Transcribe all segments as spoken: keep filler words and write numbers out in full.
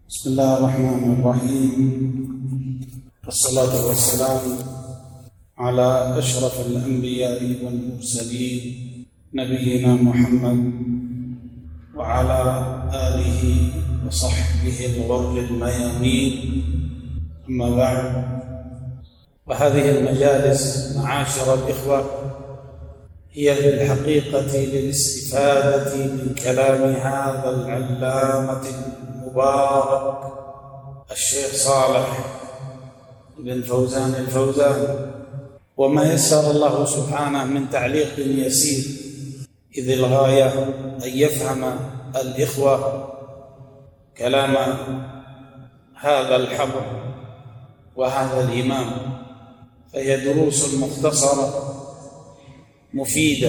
بسم الله الرحمن الرحيم، والصلاة والسلام على أشرف الأنبياء والمرسلين نبينا محمد وعلى آله وصحبه الغر الميامين، أما بعد. وهذه المجالس معاشر الإخوة هي في الحقيقة للاستفادة من كلام هذا العلامة المبارك الشيخ صالح بن فوزان الفوزان، وما يسر الله سبحانه من تعليق يسير، إذ الغاية أن يفهم الإخوة كلام هذا الحبر وهذا الإمام، فهي دروس مختصرة مفيدة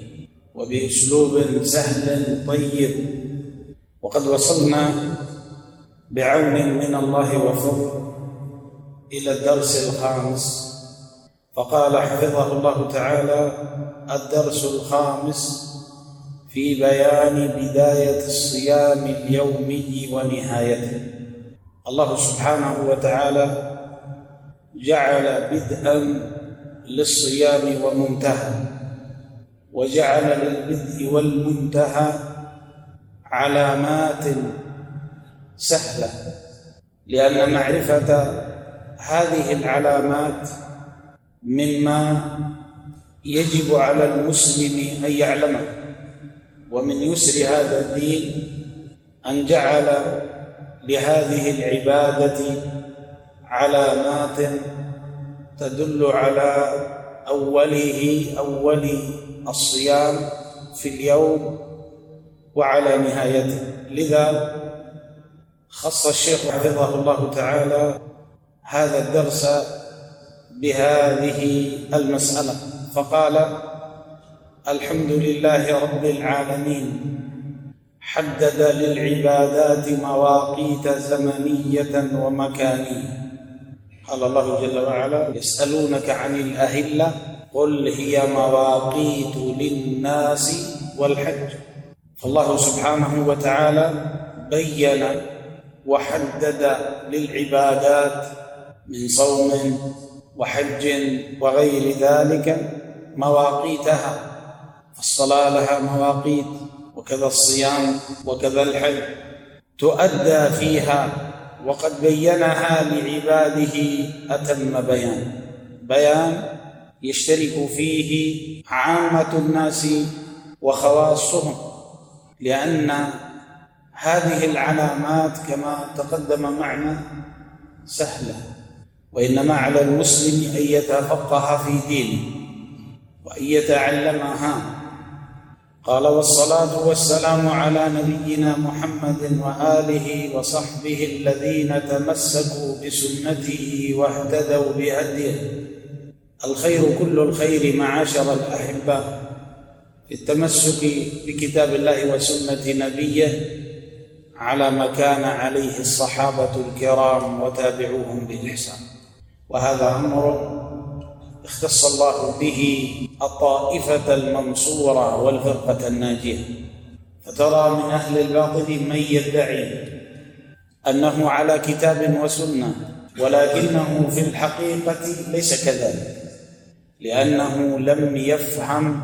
وبأسلوب سهل طيب. وقد وصلنا بعون من الله وفضل إلى الدرس الخامس، فقال حفظه الله تعالى: الدرس الخامس في بيان بداية الصيام اليومي ونهايته. الله سبحانه وتعالى جعل بدءا للصيام ومنتهى، وجعل للبدء والمنتهى علامات سهلة، لأن معرفة هذه العلامات مما يجب على المسلم أن يعلمه. ومن يسر هذا الدين أن جعل لهذه العبادة علامات تدل على أوله أول الصيام في اليوم وعلى نهايته. لذا خص الشيخ حفظه الله تعالى هذا الدرس بهذه المسألة، فقال: الحمد لله رب العالمين، حدد للعبادات مواقيت زمنية ومكانية. قال الله جل وعلا: يسألونك عن الأهلة قل هي مواقيت للناس والحج. فالله سبحانه وتعالى بين وحدد للعبادات من صوم وحج وغير ذلك مواقيتها، فالصلاة لها مواقيت، وكذا الصيام وكذا الحج تؤدى فيها، وقد بينها لعباده أتم بيان، بيان يشترك فيه عامة الناس وخواصهم، لأن هذه العلامات كما تقدم معنا سهلة، وإنما على المسلم أن يتفقه في دينه وأن يتعلمها. قال: والصلاة والسلام على نبينا محمد وآله وصحبه الذين تمسكوا بسنته واهتدوا بهديه. الخير كل الخير معاشر الأحبة في التمسك بكتاب الله وسنة نبيه على ما كان عليه الصحابة الكرام وتابعوهم بإحسان. وهذا أمر اختص الله به الطائفة المنصورة والفرقة الناجية. فترى من أهل الباطل من يدعي أنه على كتاب وسنة، ولكنه في الحقيقة ليس كذلك، لأنه لم يفهم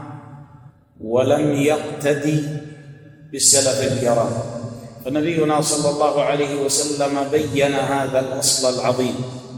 ولم يقتدي بالسلف الكرام. فنبينا صلى الله عليه وسلم بين هذا الأصل العظيم: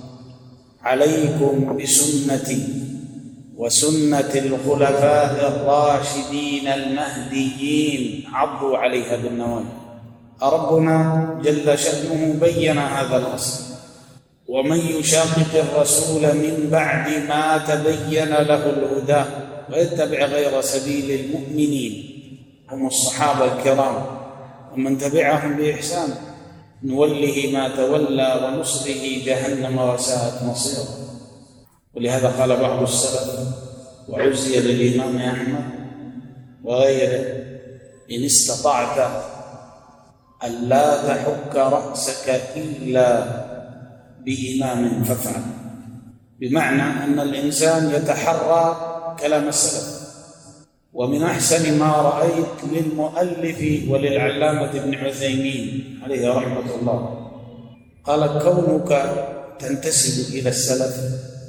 عليكم بسنتي وسنة الخلفاء الراشدين المهديين عضوا عليها بالنواجذ. ربنا جل شأنه بين هذا الأصل: ومن يشاقق الرسول من بعد ما تبين له الهدى ويتبع غير سبيل المؤمنين، هم الصحابة الكرام ومن تبعهم بإحسان، نوله ما تولى ونصله جهنم وساءت مصيرا. ولهذا قال بعض السلف وعزي للإمام أحمد وغيره: إن استطعت أن لا تحك رأسك إلا بإمام فافعل. بمعنى أن الإنسان يتحرى كلام السلف. ومن أحسن ما رأيت للمؤلف وللعلامة ابن عثيمين عليه رحمة الله قال كونك تنتسب إلى السلف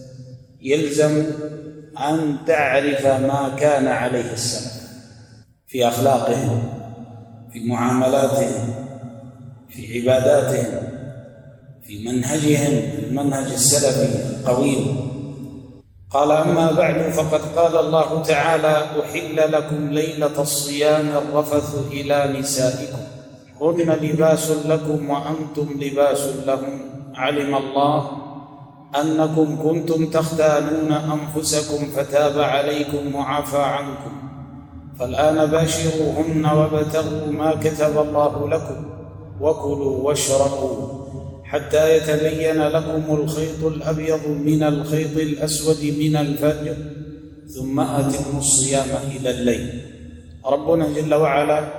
يلزم أن تعرف ما كان عليه السلف في أخلاقهم، في معاملاتهم، في عباداتهم، في منهجهم، المنهج السلفي القويم. قال أما بعد فقد قال الله تعالى أحل لكم ليلة الصيام الرفث إلى نسائكم هن لباس لكم وأنتم لباس لهم علم الله أنكم كنتم تختانون أنفسكم فتاب عليكم وعفى عنكم فالآن باشروهن وابتغوا ما كتب الله لكم وكلوا واشربوا حتى يتبين لكم الخيط الأبيض من الخيط الأسود من الفجر ثم أتموا الصيام إلى الليل. ربنا جل وعلا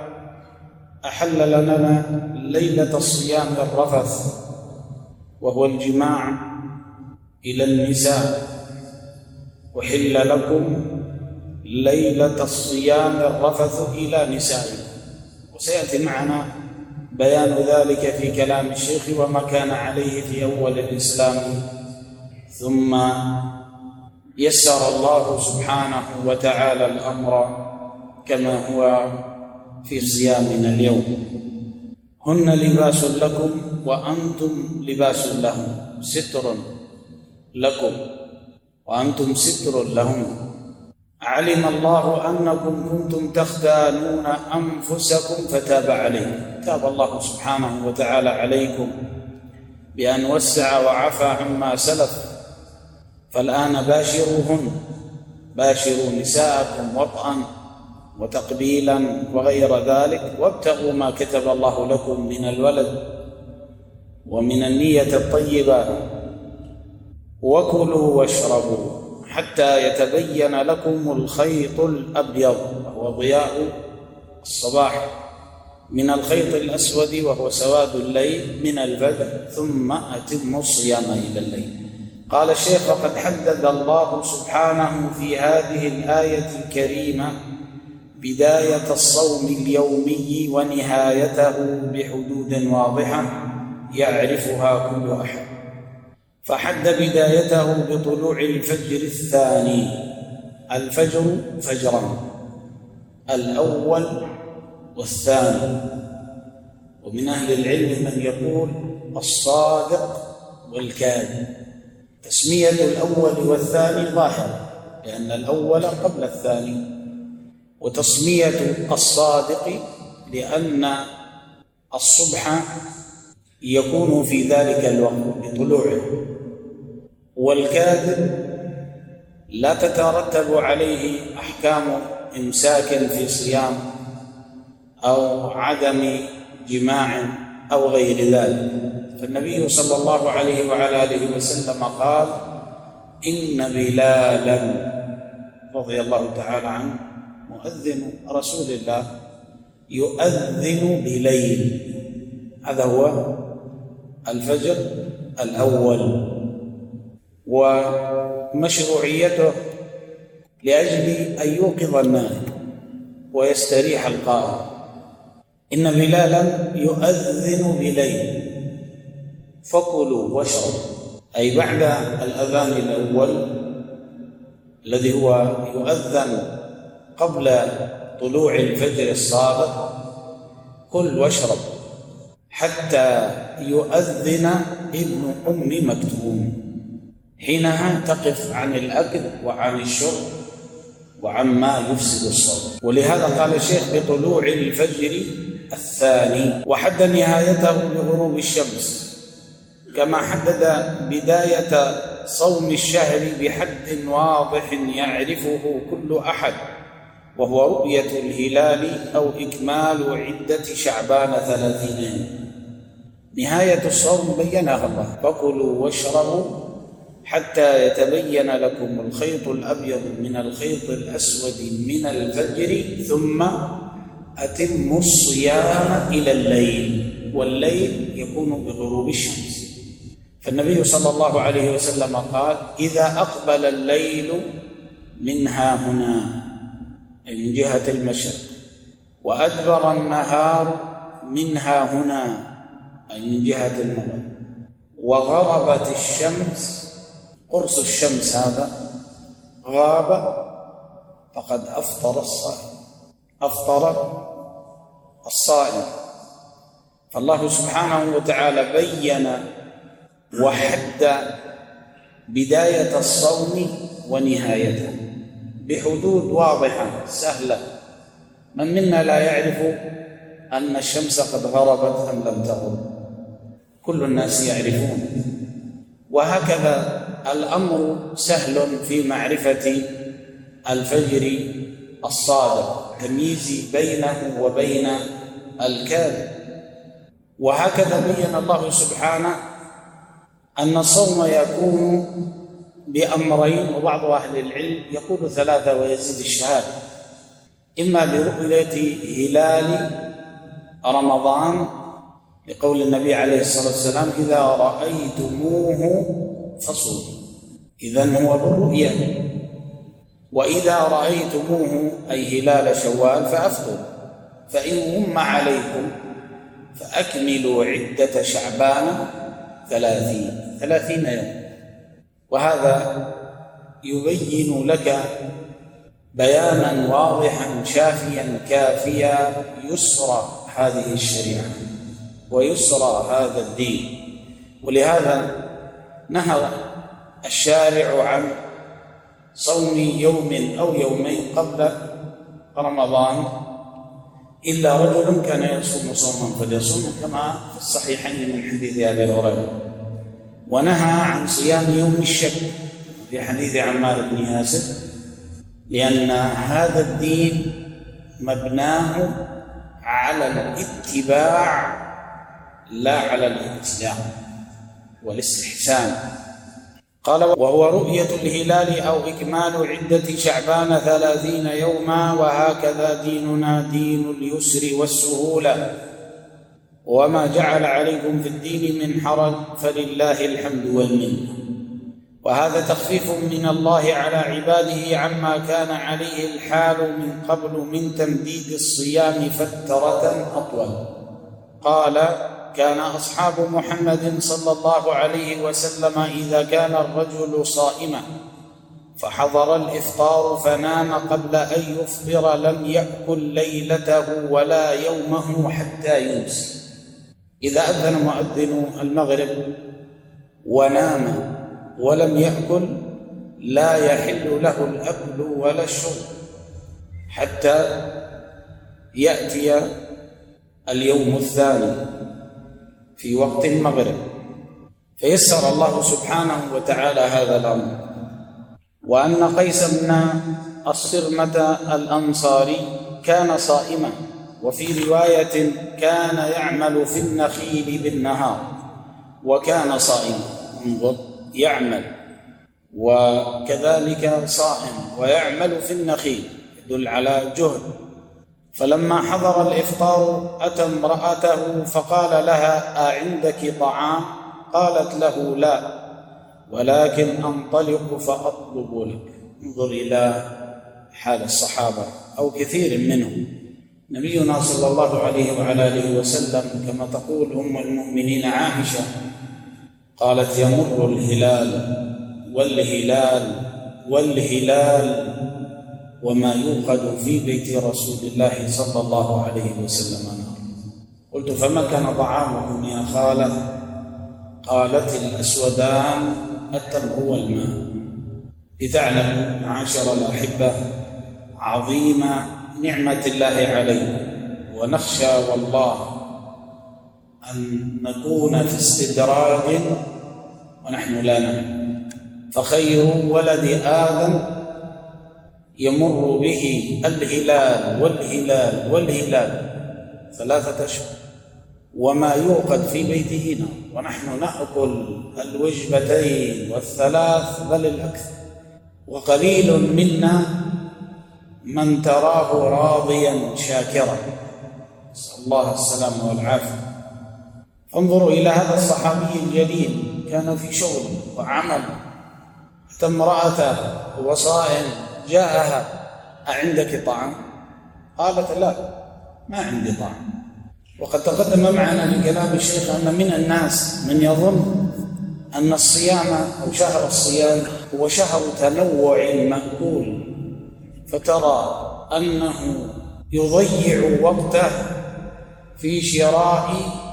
أحل لنا ليلة الصيام الرفث وهو الجماع إلى النساء. أحل لكم ليلة الصيام الرفث إلى نسائكم، وسيأتي معنا بيان ذلك في كلام الشيخ وما كان عليه في أول الإسلام، ثم يسر الله سبحانه وتعالى الأمر كما هو في صيامنا اليوم. هن لباس لكم وأنتم لباس لهم، ستر لكم وأنتم ستر لهم. علم الله أنكم كنتم تختانون أنفسكم فتاب عليكم، تاب الله سبحانه وتعالى عليكم بأن وسع وعفى عما سلف، فالآن باشروهن، باشروا نساءكم وطئا وتقبيلا وغير ذلك، وابتغوا ما كتب الله لكم من الولد ومن النية الطيبة، وكلوا واشربوا حتى يتبين لكم الخيط الأبيض وهو ضياء الصباح من الخيط الأسود وهو سواد الليل من الفجر ثم أتموا الصيام إلى الليل. قال الشيخ فقد حدد الله سبحانه في هذه الآية الكريمة بداية الصوم اليومي ونهايته بحدود واضحة يعرفها كل أحد، فحد بدايته بطلوع الفجر الثاني. الفجر فجران، الأول والثاني، ومن أهل العلم من يقول الصادق والكاذب. تسمية الأول والثاني ظاهرة لأن الأول قبل الثاني، وتسمية الصادق لأن الصبح يكون في ذلك الوقت بطلوعه، والكاذب لا تترتب عليه أحكام إمساك في صيام أو عدم جماع أو غير ذلك. فالنبي صلى الله عليه وعلى آله وسلم قال إن بلالا رضي الله تعالى عنه مؤذن رسول الله يؤذن بليل، هذا هو الفجر الأول، ومشروعيته لأجل أن يوقظ النائم ويستريح القائم. إن بلالا يؤذن بليل فكلوا واشربوا، أي بعد الأذان الأول الذي هو يؤذن قبل طلوع الفجر الصادق كل واشرب حتى يؤذن ابن أم مكتوم، حينها تقف عن الأكل وعن الشرب وعما يفسد الصوم. ولهذا قال الشيخ بطلوع الفجر الثاني، وحد نهايته بغروب الشمس، كما حدد بداية صوم الشهر بحد واضح يعرفه كل أحد، وهو رؤية الهلال أو إكمال عدة شعبان ثلاثين. نهاية الصوم بينها الله، فكلوا واشربوا حتى يتبين لكم الخيط الأبيض من الخيط الأسود من الفجر ثم أتموا الصيام إلى الليل، والليل يكون بغروب الشمس. فالنبي صلى الله عليه وسلم قال إذا أقبل الليل من ها هنا، أي من جهة المشرق، وأدبر النهار من ها هنا، أي من جهة المغرب، وغربت الشمس، قرص الشمس هذا غاب، فقد أفطر الصائم، أفطر الصائم. فالله سبحانه وتعالى بين وحد بداية الصوم ونهايته بحدود واضحة سهلة. من منا لا يعرف أن الشمس قد غربت أم لم تغرب؟ كل الناس يعرفون. وهكذا الأمر سهل في معرفة الفجر الصادق، تمييز بينه وبين الكاذب. وهكذا بين الله سبحانه أن الصوم يكون بأمرين، وبعض أهل العلم يقول ثلاثة ويزيد الشهادة: إما برؤية هلال رمضان لقول النبي عليه الصلاة والسلام: إذا رأيتموه فصوموا، إذن هو بالرؤية. وإذا رأيتموه أي هلال شوال فأفطروا، فإن غم عليكم فأكملوا عدة شعبان ثلاثين ثلاثين يوم. وهذا يبين لك بيانا واضحا شافيا كافيا يسر هذه الشريعة ويسر هذا الدين. ولهذا نهى الشارع عن صوم يوم أو يومين قبل رمضان إلا رجل كان يصوم صوما فليصوم، كما في الصحيحين من حديث أبي هريرة. ونهى عن صيام يوم الشك في حديث عمار بن ياسر، لأن هذا الدين مبناه على الاتباع لا على الابتداع والاستحسان. قال: وهو رؤية الهلال أو إكمال عدة شعبان ثلاثين يوما، وهكذا ديننا دين اليسر والسهولة، وما جعل عليكم في الدين من حرج، فلله الحمد والمنة. وهذا تخفيف من الله على عباده عما كان عليه الحال من قبل من تمديد الصيام فترة أطول. قال: كان أصحاب محمد صلى الله عليه وسلم إذا كان الرجل صائما فحضر الإفطار فنام قبل أن يفطر لم يأكل ليلته ولا يومه حتى يمسي. إذا أذن مؤذن المغرب ونام ولم يأكل لا يحل له الأكل ولا الشرب حتى يأتي اليوم الثاني في وقت المغرب. فيسر الله سبحانه وتعالى هذا الأمر. وأن قيس بن الصرمة الأنصاري كان صائما، وفي رواية كان يعمل في النخيل بالنهار وكان صائما. انظر، يعمل وكذلك صائم ويعمل في النخيل، يدل على جهد. فلما حضر الإفطار أتى امرأته فقال لها: أعندك طعام؟ قالت له: لا، ولكن أنطلق فأطلب لك. انظر إلى حال الصحابة أو كثير منهم. نبينا صلى الله عليه وعلى آله وسلم كما تقول أم المؤمنين عائشة قالت: يمر الهلال والهلال والهلال وما يوقد في بيت رسول الله صلى الله عليه وسلم نار. قلت: فما كان طعامكم يا خالة؟ قالت: الأسودان التمر والماء. لتعلم معاشر الأحبة عظيم نعمة الله علينا، ونخشى والله أن نكون في استدراج ونحن لا نعلم. فخير ولد آدم يمر به الهلال والهلال والهلال ثلاثة أشهر وما يوقد في بيته نار، ونحن نأكل الوجبتين والثلاث بل الأكثر. وقليل منا من تراه راضيا شاكرا، نسأل الله السلامة والعافية. انظروا إلى هذا الصحابي الجليل، كان في شغل وعمل، أتى امرأته وهو صائم جاءها: أعندك طعام؟ قالت: لا، ما عندي طعام. وقد تقدم معنا في كلام الشيخ أن من الناس من يظن أن الصيام أو شهر الصيام هو شهر تنوع مأكول، فترى أنه يضيع وقته في شراء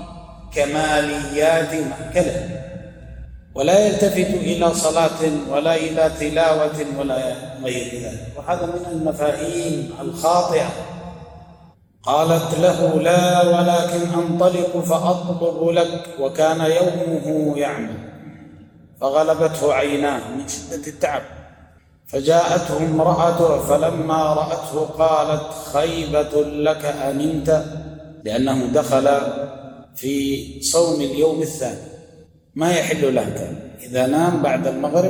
كماليات مأكله، ولا يلتفت إلى صلاة ولا إلى تلاوة ولا غير ذلك. وهذا من المفاهيم الخاطئة. قالت له: لا، ولكن أنطلق فأطلب لك. وكان يومه يعمل فغلبته عيناه من شدة التعب، فجاءته امرأته فلما رأته قالت: خيبة لك أنمت، لأنه دخل في صوم اليوم الثاني. ما يحل له كان إذا نام بعد المغرب،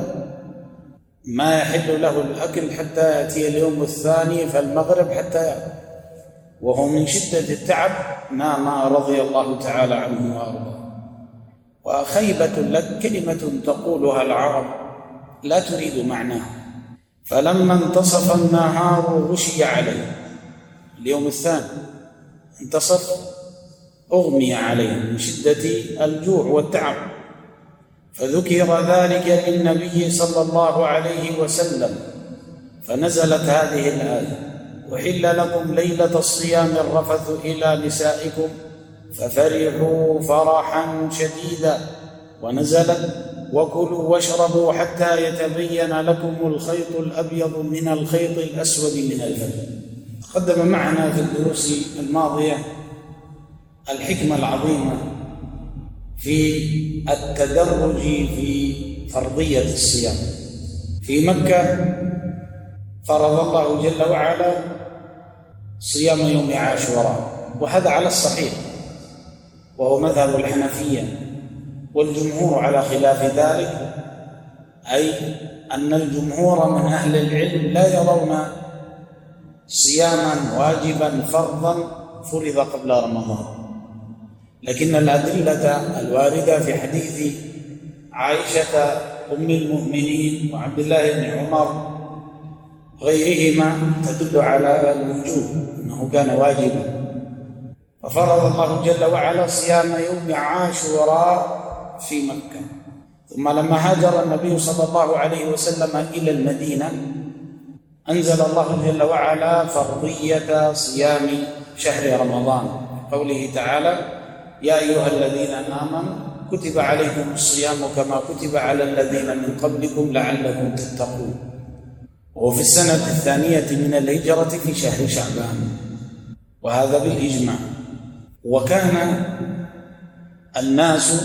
ما يحل له الأكل حتى يأتي اليوم الثاني فالمغرب حتى يأكل، وهو من شدة التعب نام رضي الله تعالى عنه وأرضاه. وخيبة لك كلمة تقولها العرب لا تريد معناها. فلما انتصف النهار غشي عليه، اليوم الثاني انتصف أغمي عليه من شدة الجوع والتعب، فذكر ذلك للنبي صلى الله عليه وسلم، فنزلت هذه الآية: أحل لكم ليلة الصيام الرفث إلى نسائكم ففرحوا فرحا شديدا، ونزلت: وكلوا واشربوا حتى يتبين لكم الخيط الأبيض من الخيط الأسود من الفجر. تقدم معنا في الدروس الماضية الحكمة العظيمة في التدرج في فرضية الصيام. في مكة فرض الله جل وعلا صيام يوم عاشوراء، وهذا على الصحيح وهو مذهب الحنفية، والجمهور على خلاف ذلك، أي أن الجمهور من أهل العلم لا يرون صياما واجبا فرضا فرض قبل رمضان. لكن الأدلة الواردة في حديث عائشة أم المؤمنين وعبد الله بن عمر غيرهما تدل على الوجوب، أنه كان واجبا. ففرض الله جل وعلا صيام يوم عاشوراء في مكة. ثم لما هاجر النبي صلى الله عليه وسلم إلى المدينة أنزل الله جل وعلا فرضية صيام شهر رمضان، قوله تعالى: يا أيها الذين آمنوا كتب عليكم الصيام كما كتب على الذين من قبلكم لعلكم تتقون. وفي السنة الثانية من الهجرة في شهر شعبان، وهذا بالإجماع. وكان الناس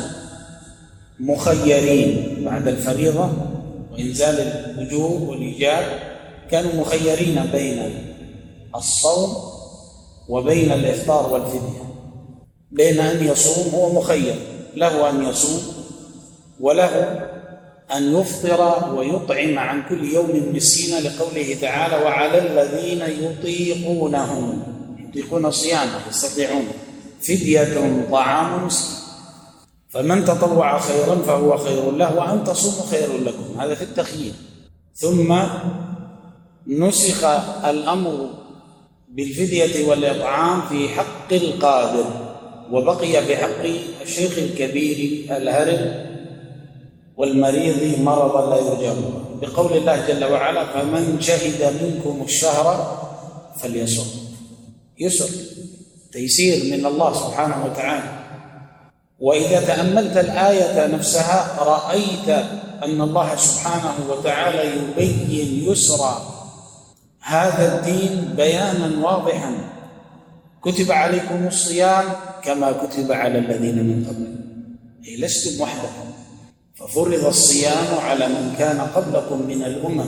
مخيرين بعد الفريضة وإنزال الوجوب والإيجاب، كانوا مخيرين بين الصوم وبين الإفطار والفدية. بين أن يصوم هو مخير، له أن يصوم وله أن يفطر ويطعم عن كل يوم مسكينا، لقوله تعالى: وعلى الذين يطيقونه، يطيقون صيامه يستطيعون، فدية طعام مسكين، فمن تطوع خيرا فهو خير له وأن تصوموا خير لكم. هذا في التخيير. ثم نسخ الأمر بالفدية والإطعام في حق القادر، وبقي في حق الشيخ الكبير الهرم والمريض مرضا لا يرجى برؤه، بقول الله جل وعلا: فمن شهد منكم الشهر فليصم. يسر، تيسير من الله سبحانه وتعالى. وإذا تأملت الآية نفسها رأيت أن الله سبحانه وتعالى يبين يسر هذا الدين بيانا واضحا: كتب عليكم الصيام كما كتب على الذين من قبلكم، أي لستم وحدكم، ففرض الصيام على من كان قبلكم من الأمم.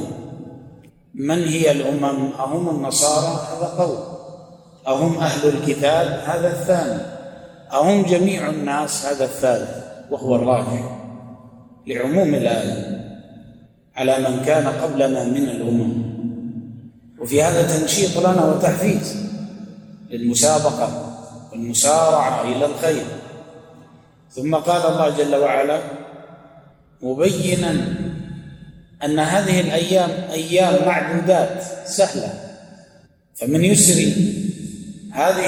من هي الأمم؟ أهم النصارى؟ هذا قول. أهم أهل الكتاب؟ هذا الثاني. أهم جميع الناس؟ هذا الثالث، وهو الراجح لعموم الآية، على من كان قبلنا من الأمم. وفي هذا تنشيط لنا وتحفيز للمسابقة والمسارعة إلى الخير. ثم قال الله جل وعلا مبينا أن هذه الأيام أيام معدودات سهلة، فمن يسر هذه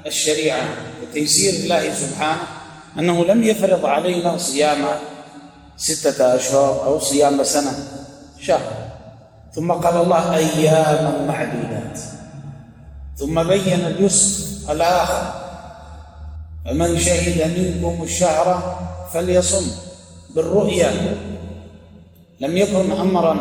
الشريعة وتيسير الله سبحانه أنه لم يفرض علينا صيام ستة أشهر أو صيام سنة شهر، ثم قال الله أياما معدودات، ثم بين اليسر الآخر فمن شهد منكم الشهر فليصم بالرؤيا. لم يكن أمرا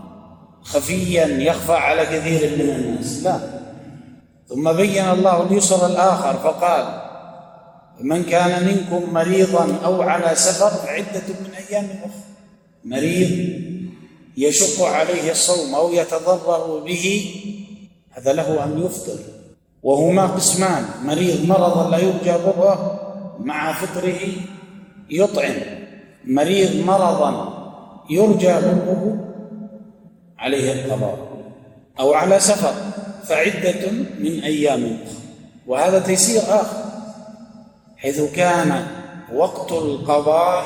خفيا يخفى على كثير من الناس، لا. ثم بين الله اليسر الآخر فقال من كان منكم مريضا أو على سفر فعدة من أيام أخرى. مريض يشق عليه الصوم أو يتضرر به هذا له أن يفطر، وهما قسمان: مريض مرضا لا يرجى ضره مع فطره يطعم، مريض مرضا يرجى ضره عليه القضاء، أو على سفر فعدة من أيام أخرى. وهذا تيسير آخر، حيث كان وقت القضاء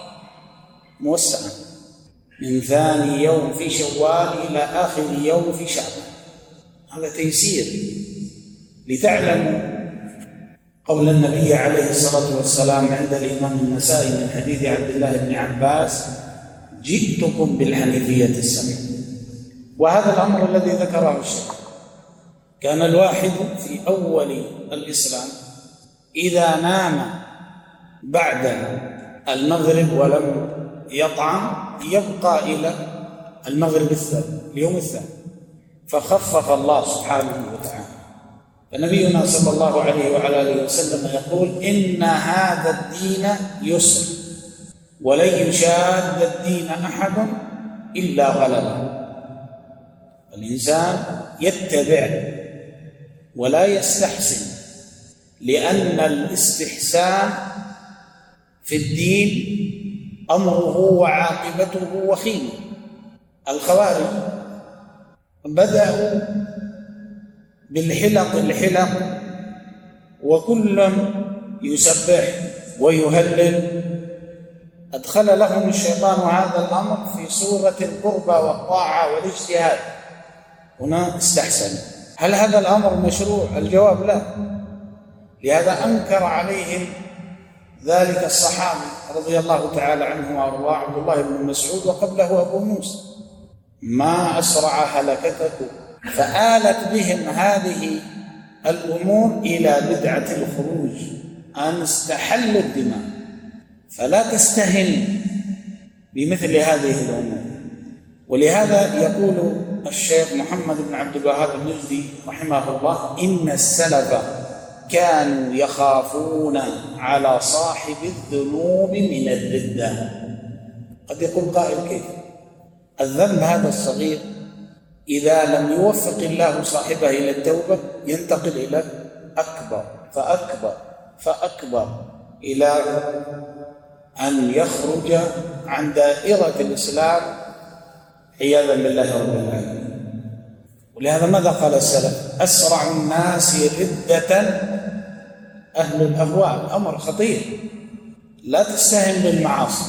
موسعا من ثاني يوم في شوال إلى آخر يوم في شعبان. هذا تيسير لتعلموا قول النبي عليه الصلاة والسلام عند الإمام النسائي من حديث عبد الله بن عباس: جئتكم بالحنيفية السمحة. وهذا الأمر الذي ذكره الشيخ، كان الواحد في أول الإسلام إذا نام بعد المغرب ولم يطعم يبقى إلى المغرب الثاني اليوم الثاني، فخفف الله سبحانه وتعالى. فنبينا صلى الله عليه وعلى آله وسلم يقول: إن هذا الدين يسر ولن يشاد الدين أحد إلا غلبه. الإنسان يتبع ولا يستحسن، لأن الاستحسان في الدين أمره وعاقبته وخيمة. الخوارج بدأوا بالحلق الحلق وكل يسبح ويهلل، أدخل لهم الشيطان هذا الأمر في صورة القربى والطاعة والاجتهاد. هنا استحسن. هل هذا الأمر مشروع؟ الجواب لا. لهذا أنكر عليهم ذلك الصحابي رضي الله تعالى عنه وأرضاه عبد الله بن مسعود، وقبله أبو موسى: ما أسرع هلكتكم. فآلت بهم هذه الأمور إلى بدعة الخروج، أن استحلوا الدماء. فلا تستهن بمثل هذه الأمور. ولهذا يقول الشيخ محمد بن عبد الوهاب النجدي رحمه الله: إن السلف كانوا يخافون على صاحب الذنوب من الردة. قد يقول قائل: كيف؟ الذنب هذا الصغير إذا لم يوفق الله صاحبه إلى التوبة ينتقل إلى أكبر فأكبر فأكبر إلى أن يخرج عن دائرة الإسلام عياذا بالله رب العالمين. ولهذا ماذا قال السلف؟ أسرع الناس ردة أهل الأهواء. أمر خطير، لا تستهن بالمعاصي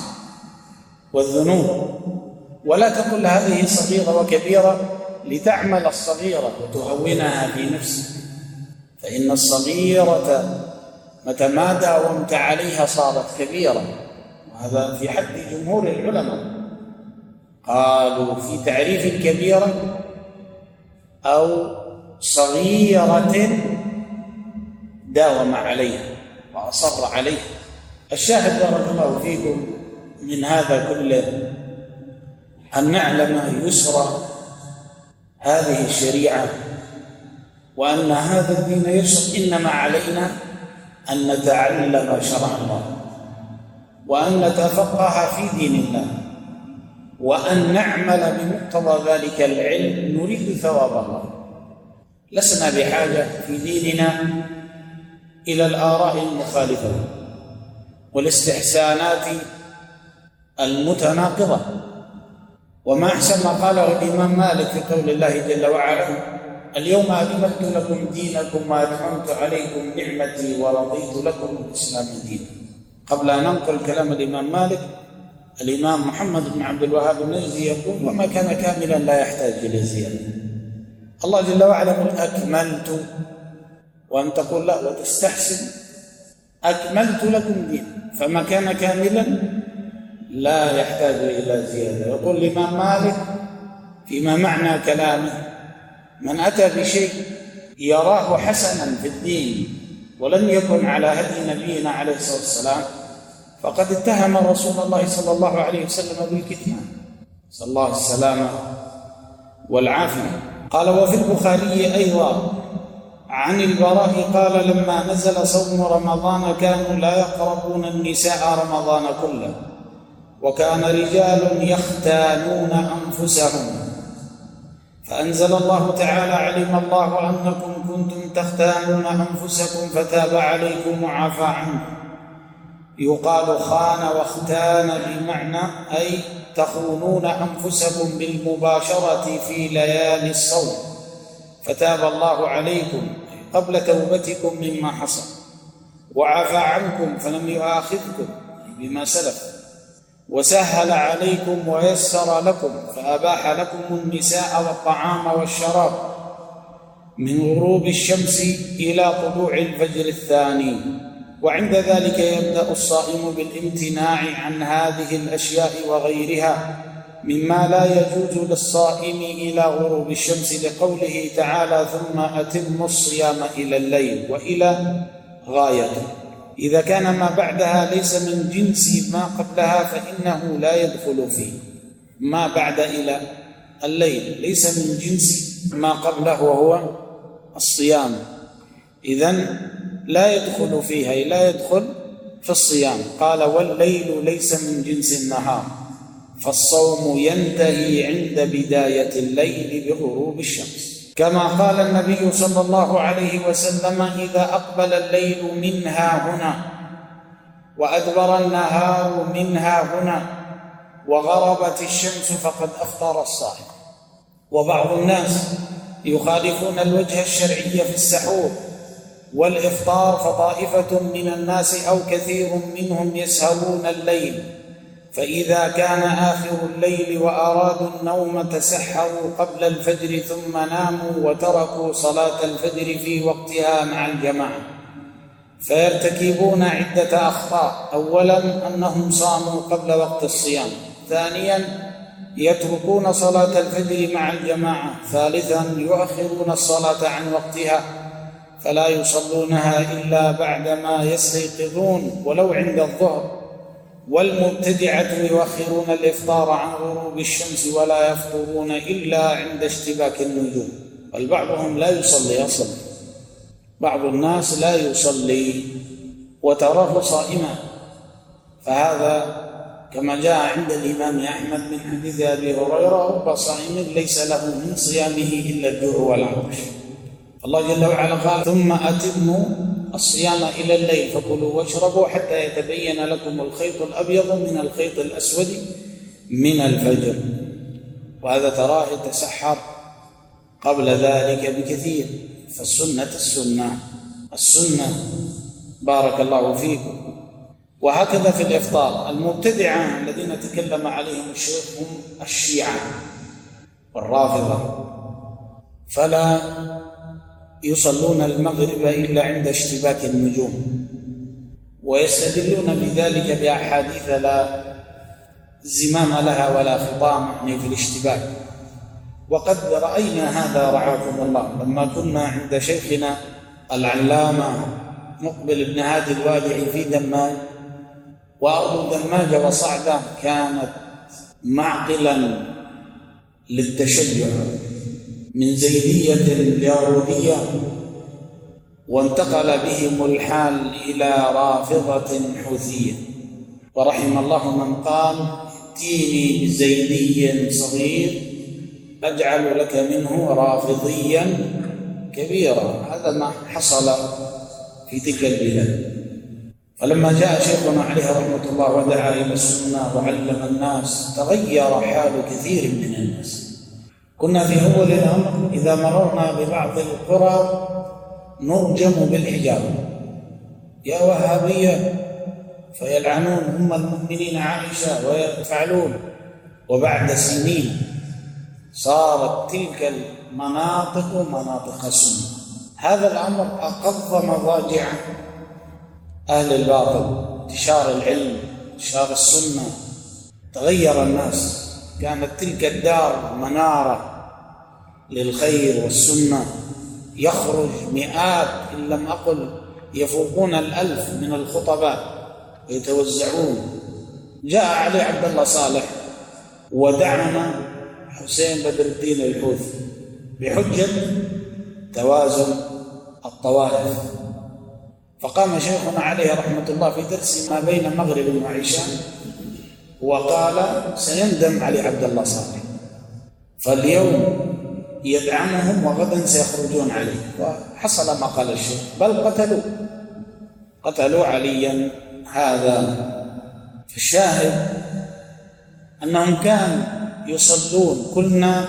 والذنوب، ولا تقل هذه صغيرة وكبيرة لتعمل الصغيرة وتهونها في نفسك، فإن الصغيرة متى ما داومت عليها صارت كبيرة. وهذا في حد جمهور العلماء، قالوا في تعريف الكبيرة: أو صغيرة داوم عليها وأصر عليها. الشاهد بارك الله فيكم من هذا كله أن نعلم يسر هذه الشريعة، وأن هذا الدين يسر. إنما علينا أن نتعلم شرع الله، وأن نتفقه في دين الله، وأن نعمل بمقتضى ذلك العلم نريد ثواب الله. لسنا بحاجة في ديننا إلى الآراء المخالفة والاستحسانات المتناقضة. وما أحسن ما قاله الإمام مالك في قول الله جل وعلا: اليوم أكملت لكم دينكم وأتممت عليكم نعمتي ورضيت لكم الإسلام دينا. قبل أن ننقل كلام الإمام مالك، الإمام محمد بن عبد الوهاب النجدي يقول: وما كان كاملا لا يحتاج إلى زيادة. الله جل وعلا يقول: أكملت، وأن تقول لا وتستحسن: أكملت لكم دين. فما كان كاملا لا يحتاج إلى زيادة. يقول الإمام مالك فيما معنى كلامه: من أتى بشيء يراه حسنا في الدين ولم يكن على هدي نبينا عليه الصلاة والسلام فقد اتهم رسول الله صلى الله عليه وسلم بالكتمان، نسأل الله السلامة والعافية. قال: وفي البخاري أيضا عن البراء قال: لما نزل صوم رمضان كانوا لا يقربون النساء رمضان كله، وكان رجال يختانون أنفسهم، فأنزل الله تعالى: علم الله أنكم كنتم تختانون أنفسكم فتاب عليكم وعفى عنكم. يقال خان واختان بمعنى أي تخونون أنفسكم بالمباشرة في ليالي الصوم، فتاب الله عليكم قبل توبتكم مما حصل، وعفى عنكم فلم يؤاخذكم بما سلف، وسهل عليكم ويسر لكم فأباح لكم النساء والطعام والشراب من غروب الشمس إلى طلوع الفجر الثاني. وعند ذلك يبدأ الصائم بالامتناع عن هذه الأشياء وغيرها مما لا يجوز للصائم إلى غروب الشمس، لقوله تعالى: ثم أتموا الصيام إلى الليل وإلى غايته. إذا كان ما بعدها ليس من جنس ما قبلها فإنه لا يدخل فيه. ما بعد إلى الليل ليس من جنس ما قبله وهو الصيام، إذن لا يدخل فيها، لا يدخل في الصيام. قال: والليل ليس من جنس النهار، فالصوم ينتهي عند بداية الليل بغروب الشمس، كما قال النبي صلى الله عليه وسلم: إذا أقبل الليل منها هنا وأدبر النهار منها هنا وغربت الشمس فقد أفطر الصائم. وبعض الناس يخالفون الوجه الشرعي في السحور والإفطار، فطائفة من الناس أو كثير منهم يسهرون الليل، فإذا كان آخر الليل وأرادوا النوم تسحروا قبل الفجر ثم ناموا وتركوا صلاة الفجر في وقتها مع الجماعة، فيرتكبون عدة أخطاء: أولا أنهم صاموا قبل وقت الصيام، ثانيا يتركون صلاة الفجر مع الجماعة، ثالثا يؤخرون الصلاة عن وقتها فلا يصلونها إلا بعدما يستيقظون ولو عند الظهر، والمبتدعة يؤخرون الإفطار عن غروب الشمس ولا يفطرون إلا عند اشتباك النجوم. بل بعضهم لا يصلي أصلا، بعض الناس لا يصلي وتراه صائما، فهذا كما جاء عند الإمام أحمد من حديث أبي هريرة: رب صائم ليس له من صيامه إلا الجوع والعطش. الله جل وعلا قال: ثم أتموا الصيام إلى الليل فكلوا واشربوا حتى يتبين لكم الخيط الأبيض من الخيط الأسود من الفجر. وهذا تراه يتسحر قبل ذلك بكثير، فالسنة السنة السنة بارك الله فيكم. وهكذا في الإفطار. المبتدعة الذين تكلم عليهم الشيخ هم الشيعة والرافضة، فلا يصلون المغرب إلا عند اشتباك النجوم، ويستدلون بذلك بأحاديث لا زمام لها ولا خطام يعني في الاشتباك. وقد رأينا هذا رعاكم الله لما كنا عند شيخنا العلامة مقبل بن هادي الوادعي في دماج، وأرض دماج وصعدة كانت معقلا للتشيع من زيدية اليهودية، وانتقل بهم الحال إلى رافضة حوثية، ورحم الله من قال: ائتيني بزيدي صغير أجعل لك منه رافضيا كبيرا. هذا ما حصل في تلك البلاد. فلما جاء شيخنا عليه رحمة الله ودعا إلى السنة وعلم الناس تغير حال كثير من الناس. كنا في أول الأمر إذا مررنا ببعض القرى نرجم بالحجارة: يا وهابية، فيلعنون أم المؤمنين عائشة ويفعلون. وبعد سنين صارت تلك المناطق مناطق سنة. هذا الأمر أقض مضاجع أهل الباطل، انتشار العلم، انتشار السنة، تغير الناس، كانت تلك الدار منارة للخير والسنة، يخرج مئات إن لم أقل يفوقون الألف من الخطباء ويتوزعون. جاء علي عبد الله صالح ودعم حسين بدر الدين الحوثي بحجة توازن الطوائف، فقام شيخنا عليه رحمة الله في درس ما بين مغرب وعشاء وقال سيندم علي عبد الله صالح، فاليوم يدعمهم وغدا سيخرجون عليه. وحصل ما قال الشيخ، بل قتلوا قتلوا عليا هذا. فالشاهد أنهم كانوا يصلون، كنا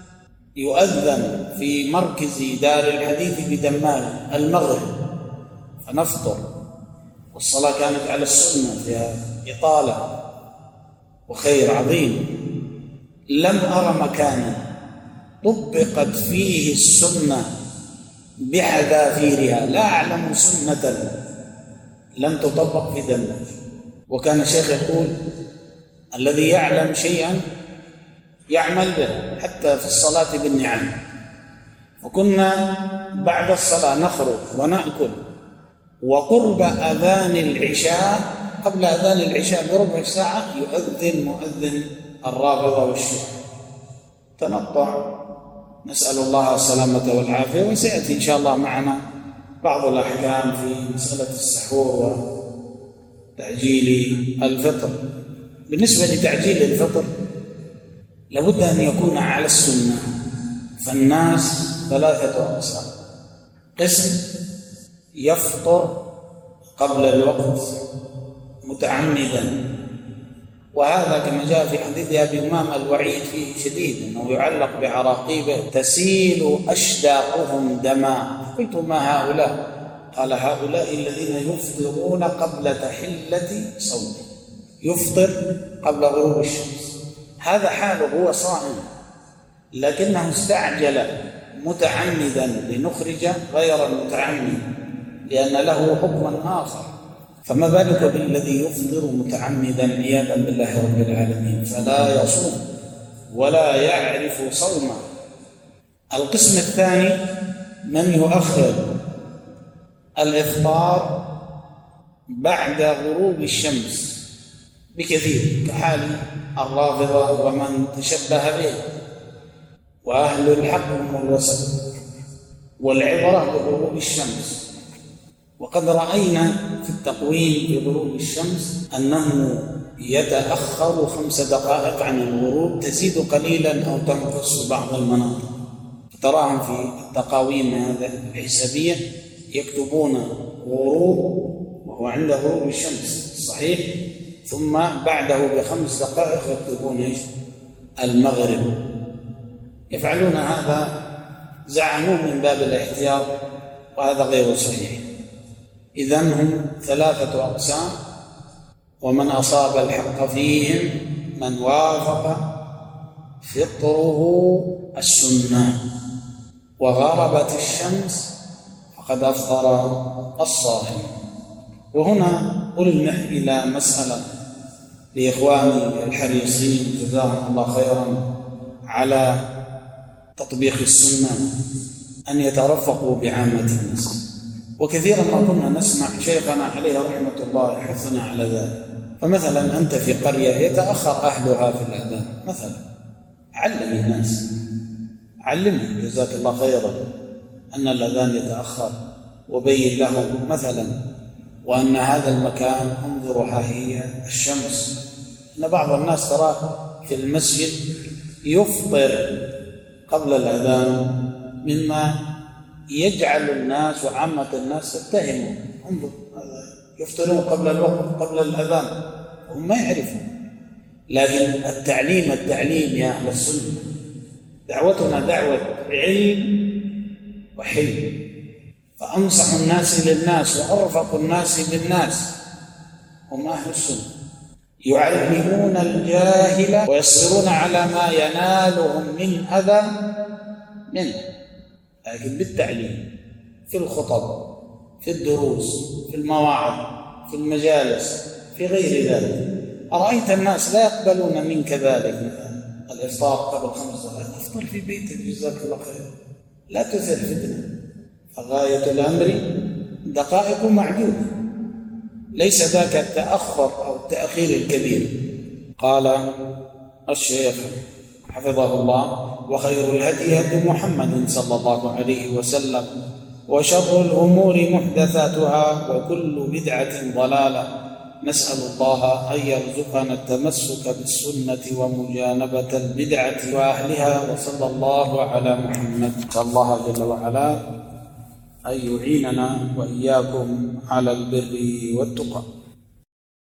يؤذن في مركز دار الحديث بدمام المغرب فنفطر، والصلاة كانت على السنة فيها إطالة وخير عظيم. لم أر مكانا طبقت فيه السنة بحذافيرها، لا أعلم سنة لم تطبق في دمام. وكان الشيخ يقول الذي يعلم شيئا يعمل به حتى في الصلاة بالنعم. وكنا بعد الصلاة نخرج ونأكل، وقرب أذان العشاء قبل أذان العشاء بربع ساعة يؤذن مؤذن الرافضة والشيعة، تنطع، نسأل الله السلامة والعافية. وسيأتي إن شاء الله معنا بعض الأحكام في مسألة السحور وتعجيل الفطر. بالنسبة لتعجيل الفطر لابد أن يكون على السنة، فالناس ثلاثة أقسام: قسم يفطر قبل الوقت متعمدا، وهذا كما جاء في حديث أبي أمامة الوعيد فيه شديد، أنه يعلق بعراقيبه تسيل أشداقهم دماء. قلت ما هؤلاء؟ قال هؤلاء الذين يفطرون قبل تحلة صومه، يفطر قبل غروب الشمس، هذا حاله هو صائم، لكنه استعجل متعمدا لنخرج غير المتعمد لأن له حكما آخر، فما بالك بالذي يفطر متعمدا عياذا بالله رب العالمين، فلا يصوم ولا يعرف صومه. القسم الثاني من يؤخر الإفطار بعد غروب الشمس بكثير، كحال الرافضة ومن تشبه به، وأهل الحق هم الوسط، والعبرة بغروب الشمس. وقد رأينا في التقويم بغروب الشمس أنه يتأخر خمس دقائق عن الغروب، تزيد قليلا أو تنقص بعض المناطق، فتراهم في التقاويم هذه الحسابية يكتبون غروب وهو عند غروب الشمس صحيح، ثم بعده بخمس دقائق يكتبون ايش؟ المغرب. يفعلون هذا زعموا من باب الاحتياط، وهذا غير صحيح. إذن هم ثلاثة أقسام، ومن أصاب الحق فيهم من وافق فطره السنة، وغربت الشمس فقد أفطر الصائم. وهنا ألمح إلى مسألة لإخواني الحريصين جزاهم الله خيرا على تطبيق السنة أن يترفقوا بعامة الناس. وكثيرا ما كنا نسمع شيخنا عليه رحمة الله يحثنا على ذلك. فمثلا أنت في قرية يتأخر أهلها في الأذان مثلا، علم الناس، علمهم جزاك الله خيرا أن الأذان يتأخر، وبين لهم مثلا وأن هذا المكان انظروا ها هي الشمس. أن بعض الناس تراه في المسجد يفطر قبل الأذان، مما يجعل الناس وعامة الناس تتهموا، انظر يفطرون قبل الوقت قبل الأذان، هم ما يعرفون. لكن التعليم التعليم يا أهل السنة، دعوتنا دعوة علم وحلم، فأنصح الناس للناس وأرفق الناس بالناس هم أهل السنة، يعلمون الجاهل ويصبرون على ما ينالهم من أذى منه، لكن بالتعليم في الخطب، في الدروس، في المواعظ، في المجالس، في غير ذلك. أرأيت الناس لا يقبلون منك ذلك، الإفطار قبل خمس دقائق، افطر في بيتك جزاك الله خير، لا تثير فتنة. فغاية الأمر دقائق معدودة، ليس ذاك التأخر أو التأخير الكبير. قال الشيخ حفظه الله: وخير الهدي هدي محمد صلى الله عليه وسلم، وشر الأمور محدثاتها، وكل بدعة ضلالة. نسأل الله أن يرزقنا التمسك بالسنة ومجانبة البدعة وأهلها. وصلى الله على محمد. نسأل الله جل وعلا أن يعيننا وإياكم على البر والتقى.